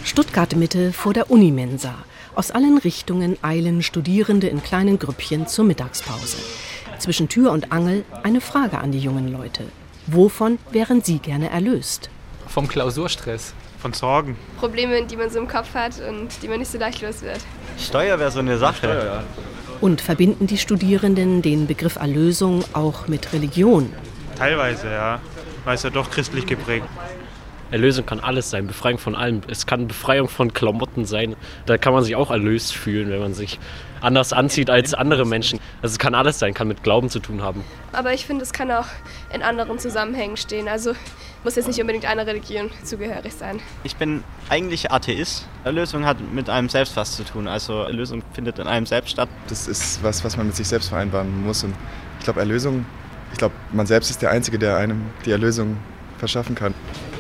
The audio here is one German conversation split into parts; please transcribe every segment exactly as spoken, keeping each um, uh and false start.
Stuttgart-Mitte vor der Unimensa. Aus allen Richtungen eilen Studierende in kleinen Grüppchen zur Mittagspause. Zwischen Tür und Angel eine Frage an die jungen Leute. Wovon wären sie gerne erlöst? Vom Klausurstress. Von Sorgen. Probleme, die man so im Kopf hat und die man nicht so leicht los wird. Steuer wäre so eine Sache. Steuer, ja. Und verbinden die Studierenden den Begriff Erlösung auch mit Religion? Teilweise, ja. Weil es ja doch christlich geprägt. Erlösung kann alles sein, Befreiung von allem. Es kann Befreiung von Klamotten sein. Da kann man sich auch erlöst fühlen, wenn man sich anders anzieht als andere Menschen. Also es kann alles sein, kann mit Glauben zu tun haben. Aber ich finde, es kann auch in anderen Zusammenhängen stehen. Also muss jetzt nicht unbedingt einer Religion zugehörig sein. Ich bin eigentlich Atheist. Erlösung hat mit einem selbst was zu tun. Also Erlösung findet in einem selbst statt. Das ist was, was man mit sich selbst vereinbaren muss. Und ich glaube, Erlösung, ich glaube, man selbst ist der Einzige, der einem die Erlösung verschaffen kann.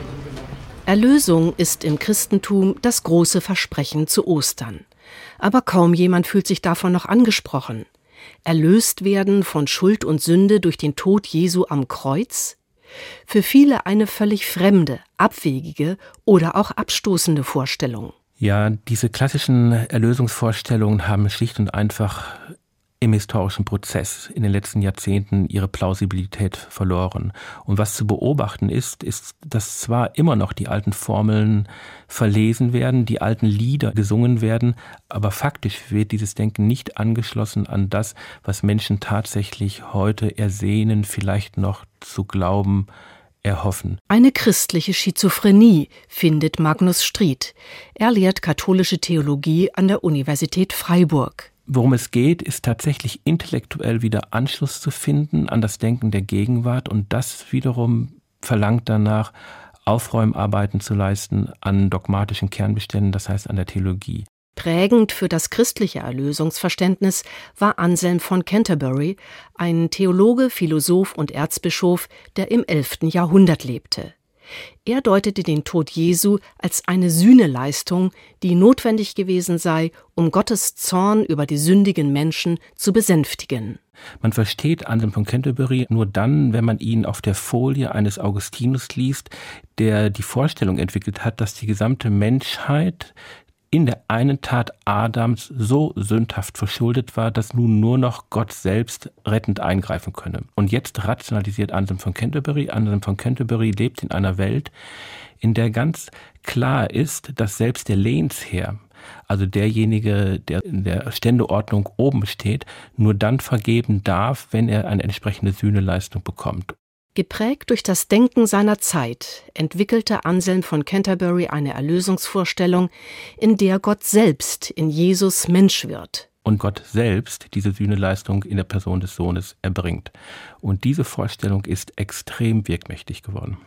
Erlösung ist im Christentum das große Versprechen zu Ostern. Aber kaum jemand fühlt sich davon noch angesprochen. Erlöst werden von Schuld und Sünde durch den Tod Jesu am Kreuz? Für viele eine völlig fremde, abwegige oder auch abstoßende Vorstellung. Ja, diese klassischen Erlösungsvorstellungen haben schlicht und einfach im historischen Prozess in den letzten Jahrzehnten ihre Plausibilität verloren. Und was zu beobachten ist, ist, dass zwar immer noch die alten Formeln verlesen werden, die alten Lieder gesungen werden, aber faktisch wird dieses Denken nicht angeschlossen an das, was Menschen tatsächlich heute ersehnen, vielleicht noch zu glauben, erhoffen. Eine christliche Schizophrenie, findet Magnus Stried. Er lehrt katholische Theologie an der Universität Freiburg. Worum es geht, ist tatsächlich intellektuell wieder Anschluss zu finden an das Denken der Gegenwart und das wiederum verlangt danach, Aufräumarbeiten zu leisten an dogmatischen Kernbeständen, das heißt an der Theologie. Prägend für das christliche Erlösungsverständnis war Anselm von Canterbury, ein Theologe, Philosoph und Erzbischof, der im elften Jahrhundert lebte. Er deutete den Tod Jesu als eine Sühneleistung, die notwendig gewesen sei, um Gottes Zorn über die sündigen Menschen zu besänftigen. Man versteht Anselm von Canterbury nur dann, wenn man ihn auf der Folie eines Augustinus liest, der die Vorstellung entwickelt hat, dass die gesamte Menschheit in der einen Tat Adams so sündhaft verschuldet war, dass nun nur noch Gott selbst rettend eingreifen könne. Und jetzt rationalisiert Anselm von Canterbury. Anselm von Canterbury lebt in einer Welt, in der ganz klar ist, dass selbst der Lehnsherr, also derjenige, der in der Ständeordnung oben steht, nur dann vergeben darf, wenn er eine entsprechende Sühneleistung bekommt. Geprägt durch das Denken seiner Zeit entwickelte Anselm von Canterbury eine Erlösungsvorstellung, in der Gott selbst in Jesus Mensch wird. Und Gott selbst diese Sühneleistung in der Person des Sohnes erbringt. Und diese Vorstellung ist extrem wirkmächtig geworden.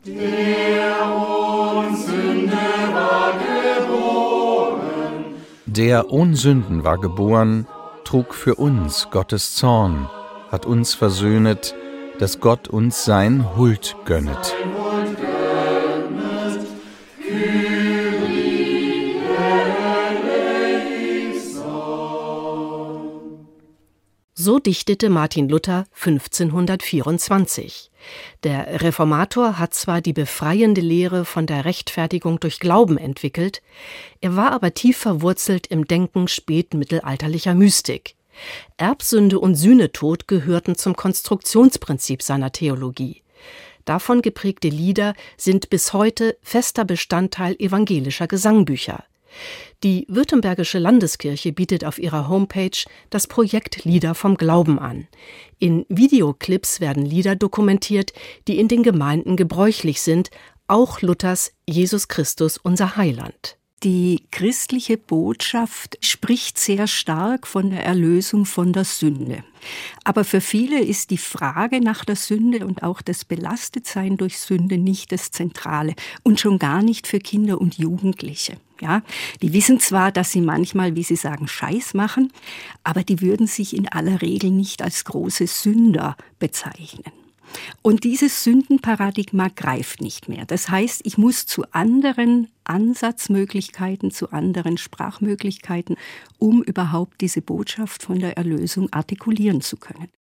Der ohne Sünde war geboren. Der ohne Sünden war geboren, trug für uns Gottes Zorn, hat uns versöhnet, dass Gott uns sein Huld gönnet. So dichtete Martin Luther fünfzehnhundertvierundzwanzig. Der Reformator hat zwar die befreiende Lehre von der Rechtfertigung durch Glauben entwickelt, er war aber tief verwurzelt im Denken spätmittelalterlicher Mystik. Erbsünde und Sühnetod gehörten zum Konstruktionsprinzip seiner Theologie. Davon geprägte Lieder sind bis heute fester Bestandteil evangelischer Gesangbücher. Die Württembergische Landeskirche bietet auf ihrer Homepage das Projekt Lieder vom Glauben an. In Videoclips werden Lieder dokumentiert, die in den Gemeinden gebräuchlich sind, auch Luthers Jesus Christus unser Heiland. Die christliche Botschaft spricht sehr stark von der Erlösung von der Sünde. Aber für viele ist die Frage nach der Sünde und auch das Belastetsein durch Sünde nicht das Zentrale und schon gar nicht für Kinder und Jugendliche. Ja, die wissen zwar, dass sie manchmal, wie sie sagen, Scheiß machen, aber die würden sich in aller Regel nicht als große Sünder bezeichnen. Und dieses Sündenparadigma greift nicht mehr. Das heißt, ich muss zu anderen Ansatzmöglichkeiten, zu anderen Sprachmöglichkeiten, um überhaupt diese Botschaft von der Erlösung artikulieren zu können.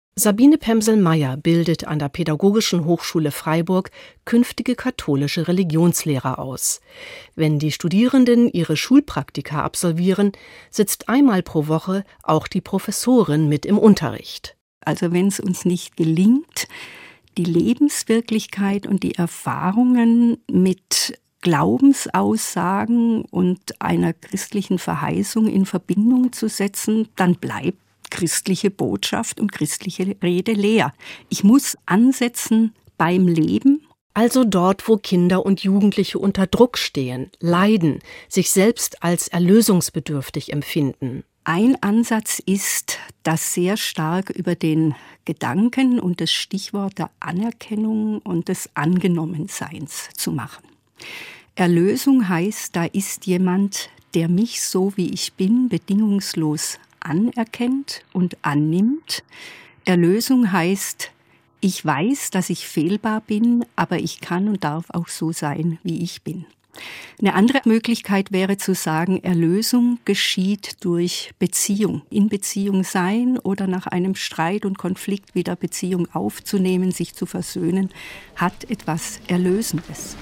Sabine Pemsel-Meyer bildet an der Pädagogischen Hochschule Freiburg künftige katholische Religionslehrer aus. Wenn die Studierenden ihre Schulpraktika absolvieren, sitzt einmal pro Woche auch die Professorin mit im Unterricht. Also wenn es uns nicht gelingt, die Lebenswirklichkeit und die Erfahrungen mit Glaubensaussagen und einer christlichen Verheißung in Verbindung zu setzen, dann bleibt christliche Botschaft und christliche Rede leer. Ich muss ansetzen beim Leben. Also dort, wo Kinder und Jugendliche unter Druck stehen, leiden, sich selbst als erlösungsbedürftig empfinden. Ein Ansatz ist, das sehr stark über den Gedanken und das Stichwort der Anerkennung und des Angenommenseins zu machen. Erlösung heißt, da ist jemand, der mich so wie ich bin, bedingungslos anerkennt und annimmt. Erlösung heißt, ich weiß, dass ich fehlbar bin, aber ich kann und darf auch so sein, wie ich bin. Eine andere Möglichkeit wäre zu sagen, Erlösung geschieht durch Beziehung. In Beziehung sein oder nach einem Streit und Konflikt wieder Beziehung aufzunehmen, sich zu versöhnen, hat etwas Erlösendes.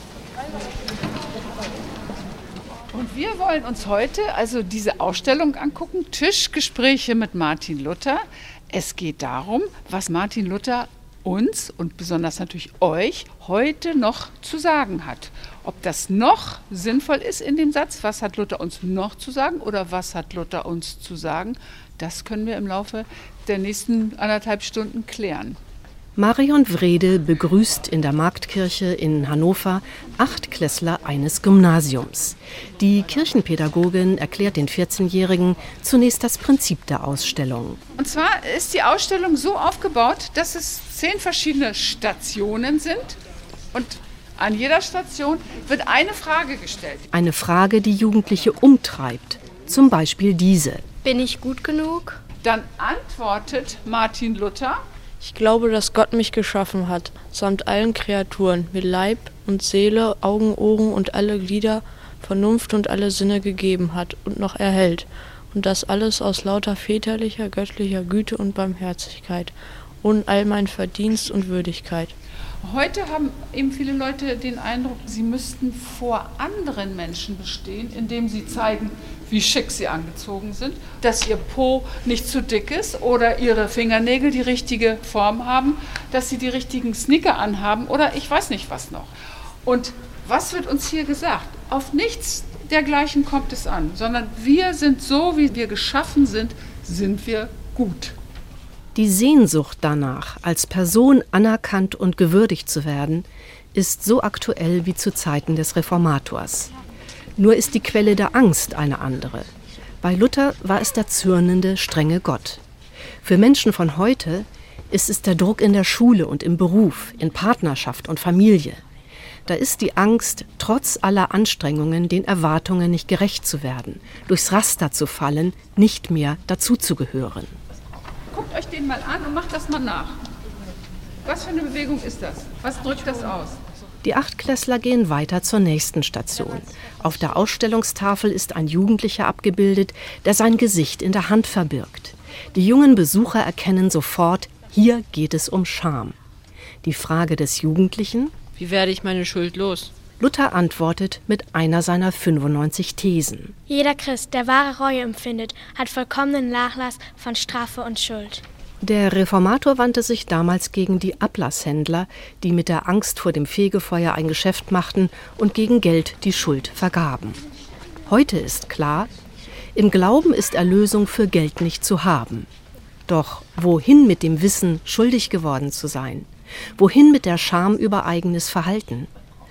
Und wir wollen uns heute also diese Ausstellung angucken, Tischgespräche mit Martin Luther. Es geht darum, was Martin Luther uns und besonders natürlich euch heute noch zu sagen hat. Ob das noch sinnvoll ist in dem Satz, was hat Luther uns noch zu sagen oder was hat Luther uns zu sagen, das können wir im Laufe der nächsten anderthalb Stunden klären. Marion Wrede begrüßt in der Marktkirche in Hannover Achtklässler eines Gymnasiums. Die Kirchenpädagogin erklärt den vierzehnjährigen zunächst das Prinzip der Ausstellung. Und zwar ist die Ausstellung so aufgebaut, dass es zehn verschiedene Stationen sind und an jeder Station wird eine Frage gestellt. Eine Frage, die Jugendliche umtreibt, zum Beispiel diese. Bin ich gut genug? Dann antwortet Martin Luther: Ich glaube, dass Gott mich geschaffen hat, samt allen Kreaturen, mir Leib und Seele, Augen, Ohren und alle Glieder, Vernunft und alle Sinne gegeben hat und noch erhält. Und das alles aus lauter väterlicher, göttlicher Güte und Barmherzigkeit, ohne all mein Verdienst und Würdigkeit. Heute haben eben viele Leute den Eindruck, sie müssten vor anderen Menschen bestehen, indem sie zeigen, wie schick sie angezogen sind, dass ihr Po nicht zu dick ist oder ihre Fingernägel die richtige Form haben, dass sie die richtigen Sneaker anhaben oder ich weiß nicht was noch. Und was wird uns hier gesagt? Auf nichts dergleichen kommt es an, sondern wir sind so, wie wir geschaffen sind, sind wir gut. Die Sehnsucht danach, als Person anerkannt und gewürdigt zu werden, ist so aktuell wie zu Zeiten des Reformators. Nur ist die Quelle der Angst eine andere. Bei Luther war es der zürnende, strenge Gott. Für Menschen von heute ist es der Druck in der Schule und im Beruf, in Partnerschaft und Familie. Da ist die Angst, trotz aller Anstrengungen, den Erwartungen nicht gerecht zu werden, durchs Raster zu fallen, nicht mehr dazuzugehören. Guckt euch den mal an und macht das mal nach. Was für eine Bewegung ist das? Was drückt das aus? Die Achtklässler gehen weiter zur nächsten Station. Auf der Ausstellungstafel ist ein Jugendlicher abgebildet, der sein Gesicht in der Hand verbirgt. Die jungen Besucher erkennen sofort, hier geht es um Scham. Die Frage des Jugendlichen: Wie werde ich meine Schuld los? Luther antwortet mit einer seiner fünfundneunzig Thesen. Jeder Christ, der wahre Reue empfindet, hat vollkommenen Nachlass von Strafe und Schuld. Der Reformator wandte sich damals gegen die Ablasshändler, die mit der Angst vor dem Fegefeuer ein Geschäft machten und gegen Geld die Schuld vergaben. Heute ist klar, im Glauben ist Erlösung für Geld nicht zu haben. Doch wohin mit dem Wissen, schuldig geworden zu sein? Wohin mit der Scham über eigenes Verhalten?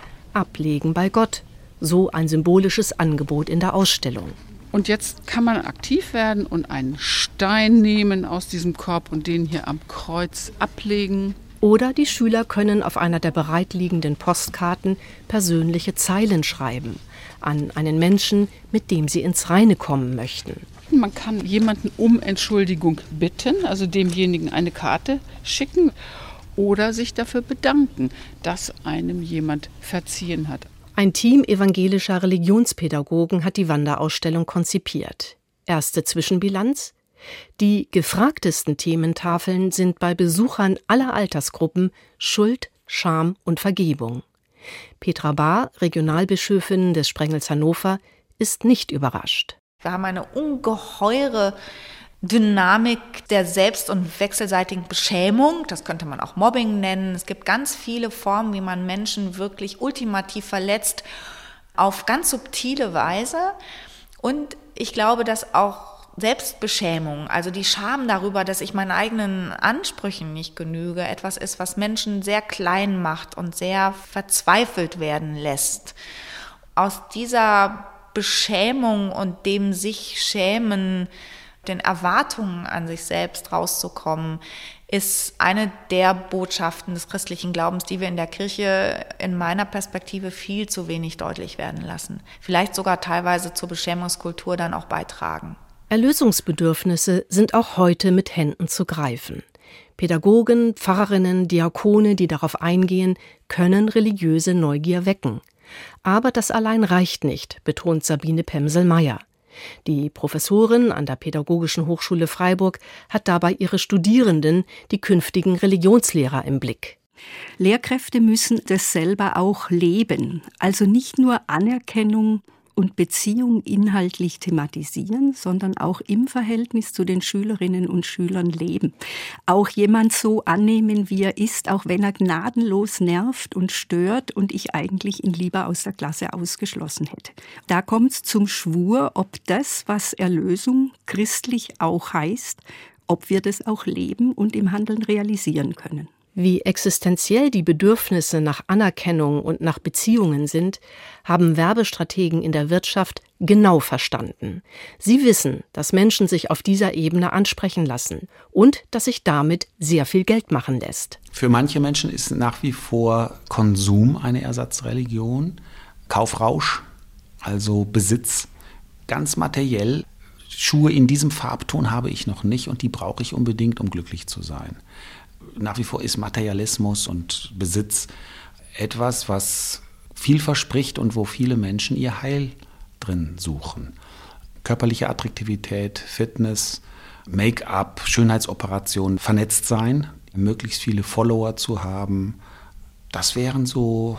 Ablegen bei Gott, so ein symbolisches Angebot in der Ausstellung. Und jetzt kann man aktiv werden und einen Stein nehmen aus diesem Korb und den hier am Kreuz ablegen. Oder die Schüler können auf einer der bereitliegenden Postkarten persönliche Zeilen schreiben an einen Menschen, mit dem sie ins Reine kommen möchten. Man kann jemanden um Entschuldigung bitten, also demjenigen eine Karte schicken oder sich dafür bedanken, dass einem jemand verziehen hat. Ein Team evangelischer Religionspädagogen hat die Wanderausstellung konzipiert. Erste Zwischenbilanz: Die gefragtesten Thementafeln sind bei Besuchern aller Altersgruppen Schuld, Scham und Vergebung. Petra Bahr, Regionalbischöfin des Sprengels Hannover, ist nicht überrascht. Wir haben eine ungeheure Dynamik der selbst- und wechselseitigen Beschämung. Das könnte man auch Mobbing nennen. Es gibt ganz viele Formen, wie man Menschen wirklich ultimativ verletzt, auf ganz subtile Weise. Und ich glaube, dass auch Selbstbeschämung, also die Scham darüber, dass ich meinen eigenen Ansprüchen nicht genüge, etwas ist, was Menschen sehr klein macht und sehr verzweifelt werden lässt. Aus dieser Beschämung und dem sich schämen, den Erwartungen an sich selbst rauszukommen, ist eine der Botschaften des christlichen Glaubens, die wir in der Kirche in meiner Perspektive viel zu wenig deutlich werden lassen. Vielleicht sogar teilweise zur Beschämungskultur dann auch beitragen. Erlösungsbedürfnisse sind auch heute mit Händen zu greifen. Pädagogen, Pfarrerinnen, Diakone, die darauf eingehen, können religiöse Neugier wecken. Aber das allein reicht nicht, betont Sabine Pemsel-Meyer. Die Professorin an der Pädagogischen Hochschule Freiburg hat dabei ihre Studierenden, die künftigen Religionslehrer, im Blick. Lehrkräfte müssen das selber auch leben, also nicht nur Anerkennung und Beziehung inhaltlich thematisieren, sondern auch im Verhältnis zu den Schülerinnen und Schülern leben. Auch jemand so annehmen, wie er ist, auch wenn er gnadenlos nervt und stört und ich eigentlich ihn lieber aus der Klasse ausgeschlossen hätte. Da kommt es zum Schwur, ob das, was Erlösung christlich auch heißt, ob wir das auch leben und im Handeln realisieren können. Wie existenziell die Bedürfnisse nach Anerkennung und nach Beziehungen sind, haben Werbestrategen in der Wirtschaft genau verstanden. Sie wissen, dass Menschen sich auf dieser Ebene ansprechen lassen und dass sich damit sehr viel Geld machen lässt. Für manche Menschen ist nach wie vor Konsum eine Ersatzreligion, Kaufrausch, also Besitz, ganz materiell. Schuhe in diesem Farbton habe ich noch nicht und die brauche ich unbedingt, um glücklich zu sein. Nach wie vor ist Materialismus und Besitz etwas, was viel verspricht und wo viele Menschen ihr Heil drin suchen. Körperliche Attraktivität, Fitness, Make-up, Schönheitsoperationen, vernetzt sein, möglichst viele Follower zu haben. Das wären so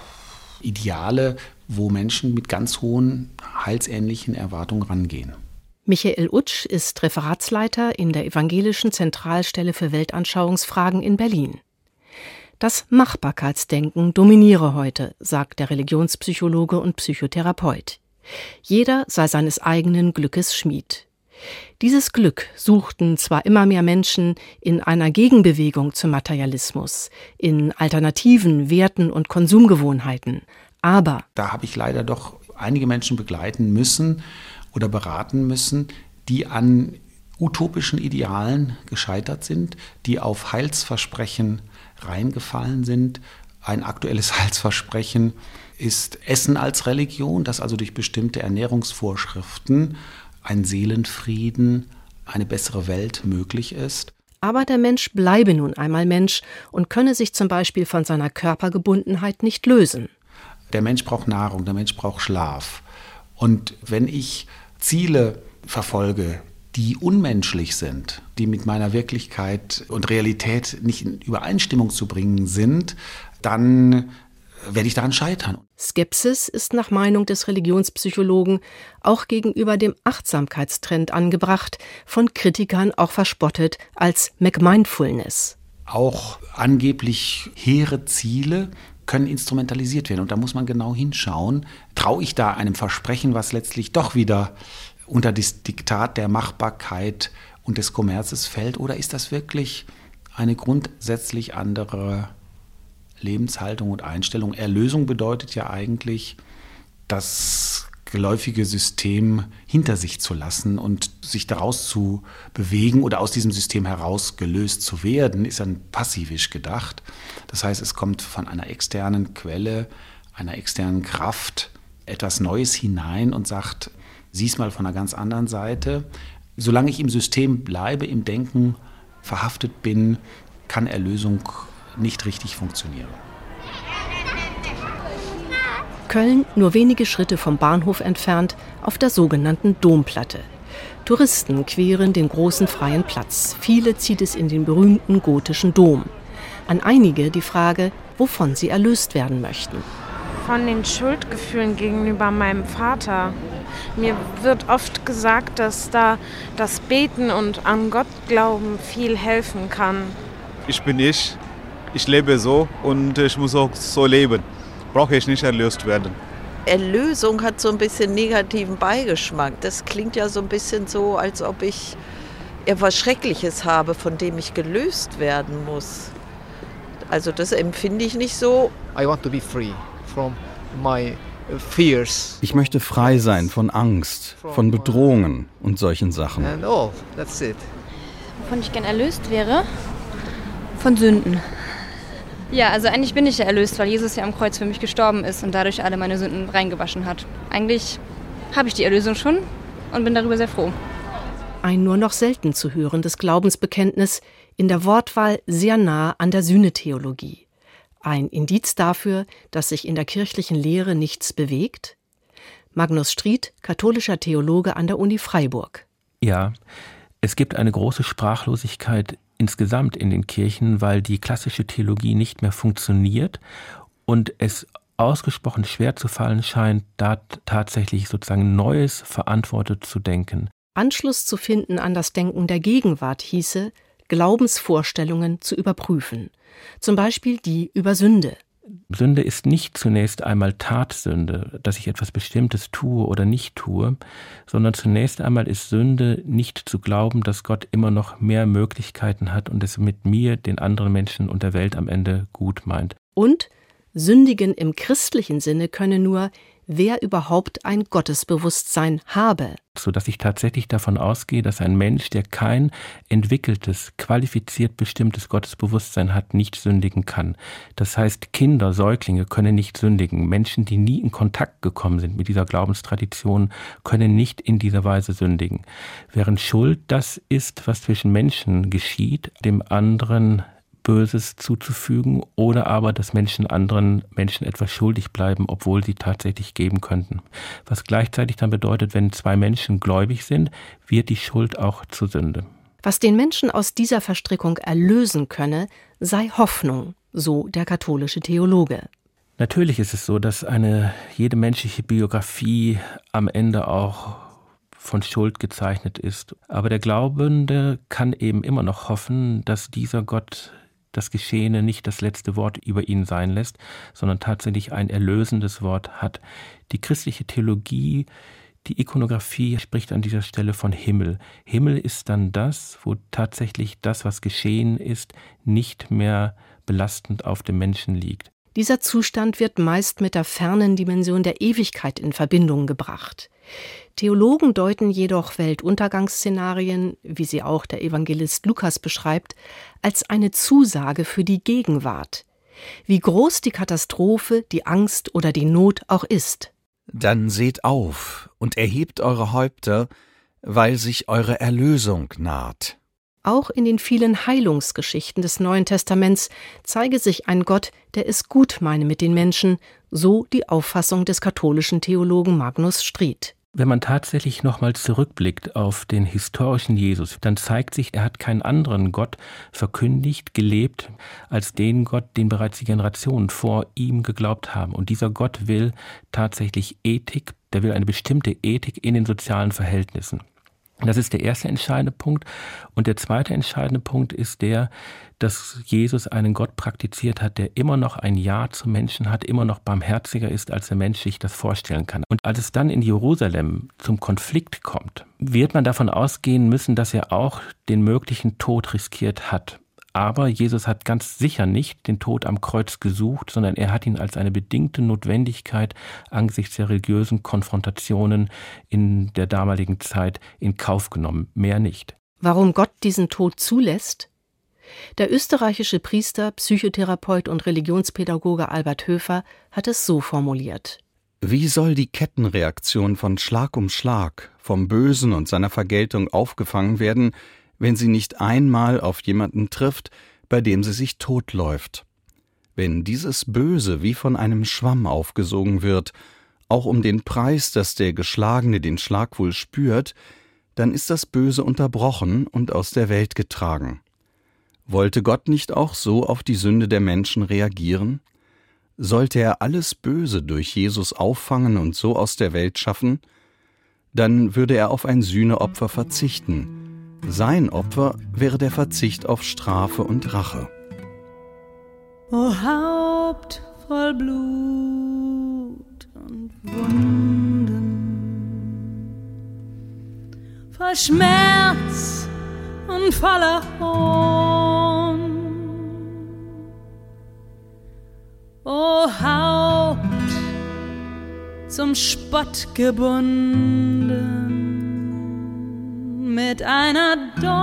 Ideale, wo Menschen mit ganz hohen heilsähnlichen Erwartungen rangehen. Michael Utsch ist Referatsleiter in der Evangelischen Zentralstelle für Weltanschauungsfragen in Berlin. Das Machbarkeitsdenken dominiere heute, sagt der Religionspsychologe und Psychotherapeut. Jeder sei seines eigenen Glückes Schmied. Dieses Glück suchten zwar immer mehr Menschen in einer Gegenbewegung zum Materialismus, in alternativen Werten und Konsumgewohnheiten, aber da habe ich leider doch einige Menschen begleiten müssen oder beraten müssen, die an utopischen Idealen gescheitert sind, die auf Heilsversprechen reingefallen sind. Ein aktuelles Heilsversprechen ist Essen als Religion, dass also durch bestimmte Ernährungsvorschriften ein Seelenfrieden, eine bessere Welt möglich ist. Aber der Mensch bleibe nun einmal Mensch und könne sich zum Beispiel von seiner Körpergebundenheit nicht lösen. Der Mensch braucht Nahrung, der Mensch braucht Schlaf. Und wenn ich Ziele verfolge, die unmenschlich sind, die mit meiner Wirklichkeit und Realität nicht in Übereinstimmung zu bringen sind, dann werde ich daran scheitern. Skepsis ist nach Meinung des Religionspsychologen auch gegenüber dem Achtsamkeitstrend angebracht, von Kritikern auch verspottet als McMindfulness. Auch angeblich hehre Ziele können instrumentalisiert werden. Und da muss man genau hinschauen, traue ich da einem Versprechen, was letztlich doch wieder unter das Diktat der Machbarkeit und des Kommerzes fällt, oder ist das wirklich eine grundsätzlich andere Lebenshaltung und Einstellung? Erlösung bedeutet ja eigentlich, das geläufige System hinter sich zu lassen und sich daraus zu bewegen oder aus diesem System herausgelöst zu werden, ist dann passivisch gedacht. Das heißt, es kommt von einer externen Quelle, einer externen Kraft etwas Neues hinein und sagt, sieh's mal von einer ganz anderen Seite. Solange ich im System bleibe, im Denken verhaftet bin, kann Erlösung nicht richtig funktionieren. Köln, nur wenige Schritte vom Bahnhof entfernt, auf der sogenannten Domplatte. Touristen queren den großen freien Platz. Viele zieht es in den berühmten gotischen Dom. An einige die Frage, wovon sie erlöst werden möchten. Von den Schuldgefühlen gegenüber meinem Vater. Mir wird oft gesagt, dass da das Beten und an Gott glauben viel helfen kann. Ich bin ich, ich lebe so und ich muss auch so leben. Brauche ich nicht erlöst werden. Erlösung hat so ein bisschen negativen Beigeschmack. Das klingt ja so ein bisschen so, als ob ich etwas Schreckliches habe, von dem ich gelöst werden muss. Also das empfinde ich nicht so. I want to be free from my fears. Ich möchte frei sein von Angst, von Bedrohungen und solchen Sachen. And oh, that's it. Wovon ich gern erlöst wäre? Von Sünden. Ja, also eigentlich bin ich ja erlöst, weil Jesus ja am Kreuz für mich gestorben ist und dadurch alle meine Sünden reingewaschen hat. Eigentlich habe ich die Erlösung schon und bin darüber sehr froh. Ein nur noch selten zu hörendes Glaubensbekenntnis, in der Wortwahl sehr nah an der Sühnetheologie. Ein Indiz dafür, dass sich in der kirchlichen Lehre nichts bewegt? Magnus Stried, katholischer Theologe an der Uni Freiburg. Ja, es gibt eine große Sprachlosigkeit insgesamt in den Kirchen, weil die klassische Theologie nicht mehr funktioniert und es ausgesprochen schwer zu fallen scheint, da tatsächlich sozusagen Neues verantwortet zu denken. Anschluss zu finden an das Denken der Gegenwart hieße, Glaubensvorstellungen zu überprüfen. Zum Beispiel die über Sünde. Sünde ist nicht zunächst einmal Tatsünde, dass ich etwas Bestimmtes tue oder nicht tue, sondern zunächst einmal ist Sünde nicht zu glauben, dass Gott immer noch mehr Möglichkeiten hat und es mit mir, den anderen Menschen und der Welt am Ende gut meint. Und sündigen im christlichen Sinne könne nur, wer überhaupt ein Gottesbewusstsein habe. Sodass ich tatsächlich davon ausgehe, dass ein Mensch, der kein entwickeltes, qualifiziert bestimmtes Gottesbewusstsein hat, nicht sündigen kann. Das heißt, Kinder, Säuglinge können nicht sündigen. Menschen, die nie in Kontakt gekommen sind mit dieser Glaubenstradition, können nicht in dieser Weise sündigen. Während Schuld das ist, was zwischen Menschen geschieht, dem anderen Böses zuzufügen oder aber, dass Menschen anderen Menschen etwas schuldig bleiben, obwohl sie tatsächlich geben könnten. Was gleichzeitig dann bedeutet, wenn zwei Menschen gläubig sind, wird die Schuld auch zur Sünde. Was den Menschen aus dieser Verstrickung erlösen könne, sei Hoffnung, so der katholische Theologe. Natürlich ist es so, dass eine jede menschliche Biografie am Ende auch von Schuld gezeichnet ist. Aber der Glaubende kann eben immer noch hoffen, dass dieser Gott das Geschehene nicht das letzte Wort über ihn sein lässt, sondern tatsächlich ein erlösendes Wort hat. Die christliche Theologie, die Ikonographie spricht an dieser Stelle von Himmel. Himmel ist dann das, wo tatsächlich das, was geschehen ist, nicht mehr belastend auf dem Menschen liegt. Dieser Zustand wird meist mit der fernen Dimension der Ewigkeit in Verbindung gebracht. Theologen deuten jedoch Weltuntergangsszenarien, wie sie auch der Evangelist Lukas beschreibt, als eine Zusage für die Gegenwart. Wie groß die Katastrophe, die Angst oder die Not auch ist. Dann seht auf und erhebt eure Häupter, weil sich eure Erlösung naht. Auch in den vielen Heilungsgeschichten des Neuen Testaments zeige sich ein Gott, der es gut meine mit den Menschen, so die Auffassung des katholischen Theologen Magnus Stried. Wenn man tatsächlich nochmal zurückblickt auf den historischen Jesus, dann zeigt sich, er hat keinen anderen Gott verkündigt, gelebt, als den Gott, den bereits die Generationen vor ihm geglaubt haben. Und dieser Gott will tatsächlich Ethik, der will eine bestimmte Ethik in den sozialen Verhältnissen. Das ist der erste entscheidende Punkt. Und der zweite entscheidende Punkt ist der, dass Jesus einen Gott praktiziert hat, der immer noch ein Ja zum Menschen hat, immer noch barmherziger ist, als der Mensch sich das vorstellen kann. Und als es dann in Jerusalem zum Konflikt kommt, wird man davon ausgehen müssen, dass er auch den möglichen Tod riskiert hat. Aber Jesus hat ganz sicher nicht den Tod am Kreuz gesucht, sondern er hat ihn als eine bedingte Notwendigkeit angesichts der religiösen Konfrontationen in der damaligen Zeit in Kauf genommen, mehr nicht. Warum Gott diesen Tod zulässt? Der österreichische Priester, Psychotherapeut und Religionspädagoge Albert Höfer hat es so formuliert. Wie soll die Kettenreaktion von Schlag um Schlag, vom Bösen und seiner Vergeltung aufgefangen werden, wenn sie nicht einmal auf jemanden trifft, bei dem sie sich totläuft? Wenn dieses Böse wie von einem Schwamm aufgesogen wird, auch um den Preis, dass der Geschlagene den Schlag wohl spürt, dann ist das Böse unterbrochen und aus der Welt getragen. Wollte Gott nicht auch so auf die Sünde der Menschen reagieren? Sollte er alles Böse durch Jesus auffangen und so aus der Welt schaffen, dann würde er auf ein Sühneopfer verzichten. Sein Opfer wäre der Verzicht auf Strafe und Rache. O Haupt voll Blut und Wunden, voll Schmerz und voller Hohn. O Haupt zum Spott gebunden mit einer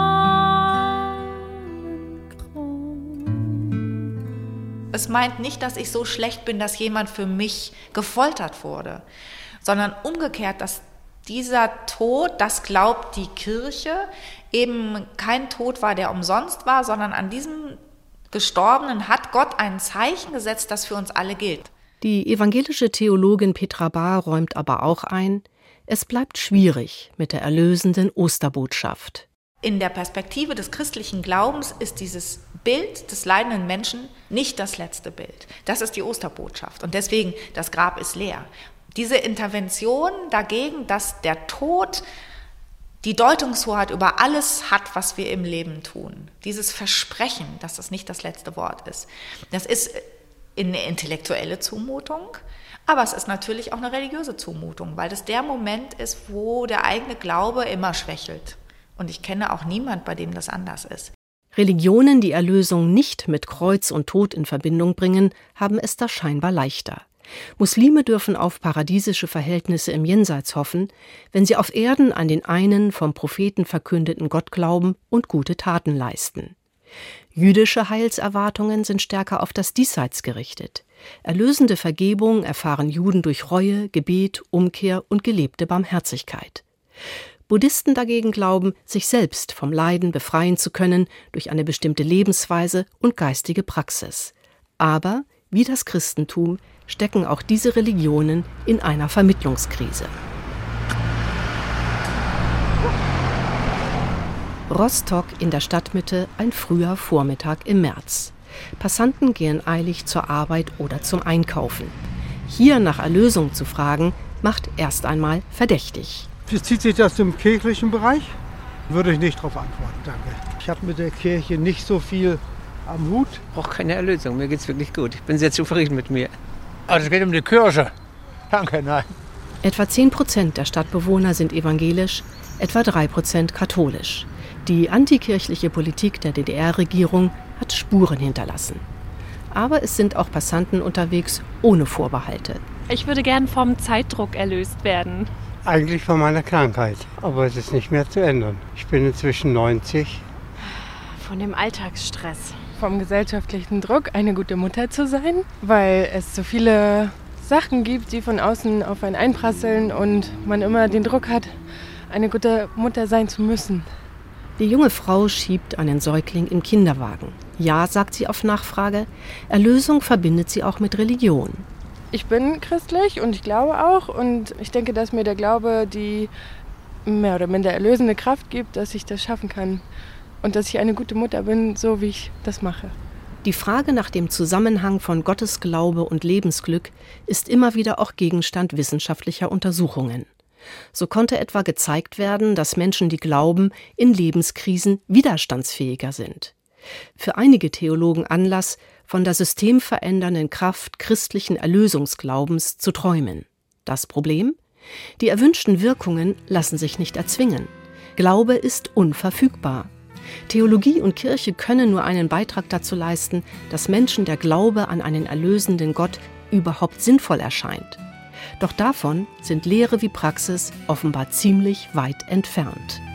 Dornenkrone. Es meint nicht, dass ich so schlecht bin, dass jemand für mich gefoltert wurde, sondern umgekehrt, dass dieser Tod, das glaubt die Kirche, eben kein Tod war, der umsonst war, sondern an diesem Gestorbenen hat Gott ein Zeichen gesetzt, das für uns alle gilt. Die evangelische Theologin Petra Bahr räumt aber auch ein, es bleibt schwierig mit der erlösenden Osterbotschaft. In der Perspektive des christlichen Glaubens ist dieses Bild des leidenden Menschen nicht das letzte Bild. Das ist die Osterbotschaft und deswegen, das Grab ist leer. Diese Intervention dagegen, dass der Tod die Deutungshoheit über alles hat, was wir im Leben tun. Dieses Versprechen, dass das nicht das letzte Wort ist. Das ist eine intellektuelle Zumutung, aber es ist natürlich auch eine religiöse Zumutung, weil das der Moment ist, wo der eigene Glaube immer schwächelt. Und ich kenne auch niemand, bei dem das anders ist. Religionen, die Erlösung nicht mit Kreuz und Tod in Verbindung bringen, haben es da scheinbar leichter. Muslime dürfen auf paradiesische Verhältnisse im Jenseits hoffen, wenn sie auf Erden an den einen vom Propheten verkündeten Gott glauben und gute Taten leisten. Jüdische Heilserwartungen sind stärker auf das Diesseits gerichtet. Erlösende Vergebung erfahren Juden durch Reue, Gebet, Umkehr und gelebte Barmherzigkeit. Buddhisten dagegen glauben, sich selbst vom Leiden befreien zu können durch eine bestimmte Lebensweise und geistige Praxis. Aber, wie das Christentum, stecken auch diese Religionen in einer Vermittlungskrise. Rostock in der Stadtmitte, ein früher Vormittag im März. Passanten gehen eilig zur Arbeit oder zum Einkaufen. Hier nach Erlösung zu fragen, macht erst einmal verdächtig. Bezieht sich das im kirchlichen Bereich? Würde ich nicht darauf antworten, danke. Ich habe mit der Kirche nicht so viel am Hut. Ich brauche keine Erlösung, mir geht's wirklich gut. Ich bin sehr zufrieden mit mir. Also es geht um die Kirche. Danke, nein. Etwa zehn Prozent der Stadtbewohner sind evangelisch, etwa drei Prozent katholisch. Die antikirchliche Politik der D D R-Regierung hat Spuren hinterlassen. Aber es sind auch Passanten unterwegs ohne Vorbehalte. Ich würde gern vom Zeitdruck erlöst werden. Eigentlich von meiner Krankheit, aber es ist nicht mehr zu ändern. Ich bin inzwischen neunzig. Von dem Alltagsstress. Vom gesellschaftlichen Druck, eine gute Mutter zu sein, weil es so viele Sachen gibt, die von außen auf einen einprasseln und man immer den Druck hat, eine gute Mutter sein zu müssen. Die junge Frau schiebt einen Säugling im Kinderwagen. Ja, sagt sie auf Nachfrage, Erlösung verbindet sie auch mit Religion. Ich bin christlich und ich glaube auch und ich denke, dass mir der Glaube die mehr oder minder erlösende Kraft gibt, dass ich das schaffen kann und dass ich eine gute Mutter bin, so wie ich das mache. Die Frage nach dem Zusammenhang von Gottesglaube und Lebensglück ist immer wieder auch Gegenstand wissenschaftlicher Untersuchungen. So konnte etwa gezeigt werden, dass Menschen, die glauben, in Lebenskrisen widerstandsfähiger sind. Für einige Theologen Anlass, von der systemverändernden Kraft christlichen Erlösungsglaubens zu träumen. Das Problem? Die erwünschten Wirkungen lassen sich nicht erzwingen. Glaube ist unverfügbar. Theologie und Kirche können nur einen Beitrag dazu leisten, dass Menschen der Glaube an einen erlösenden Gott überhaupt sinnvoll erscheint. Doch davon sind Lehre wie Praxis offenbar ziemlich weit entfernt.